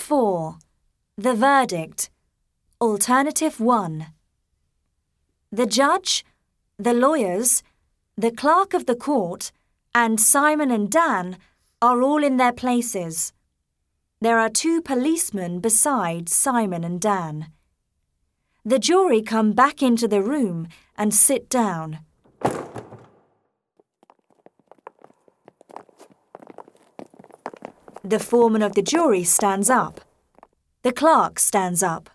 4. The verdict. Alternative 1. The judge, the lawyers, the clerk of the court, and Simon and Dan are all in their places. There are 2 policemen besides Simon and Dan. The jury come back into the room and sit down. The foreman of the jury stands up. The clerk stands up.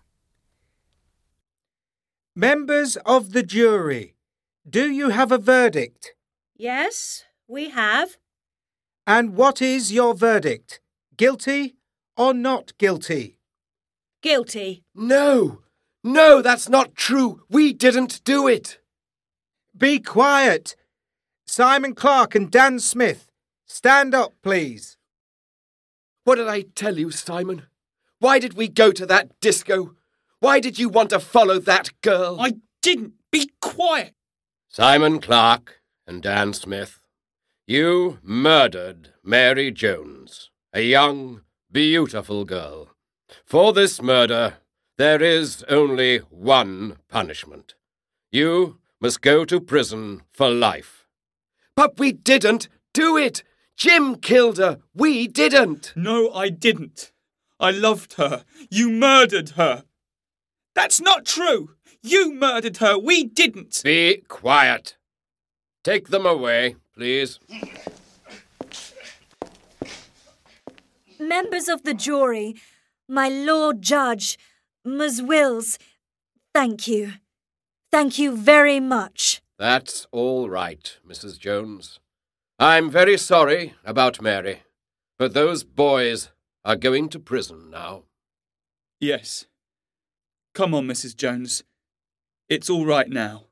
Members of the jury, do you have a verdict? Yes, we have. And what is your verdict? Guilty or not guilty? Guilty. No, that's not true. We didn't do it. Be quiet. Simon Clark and Dan Smith, stand up, please. What did I tell you, Simon? Why did we go to that disco? Why did you want to follow that girl? I didn't. Be quiet. Simon Clark and Dan Smith, you murdered Mary Jones, a young, beautiful girl. For this murder, there is only one punishment. You must go to prison for life. But we didn't do it. Jim killed her. We didn't. No, I didn't. I loved her. You murdered her. That's not true. You murdered her. We didn't. Be quiet. Take them away, please. Members of the jury, my Lord Judge, Ms. Wills, thank you. Thank you very much. That's all right, Mrs. Jones. I'm very sorry about Mary, but those boys are going to prison now. Yes. Come on, Mrs. Jones. It's all right now.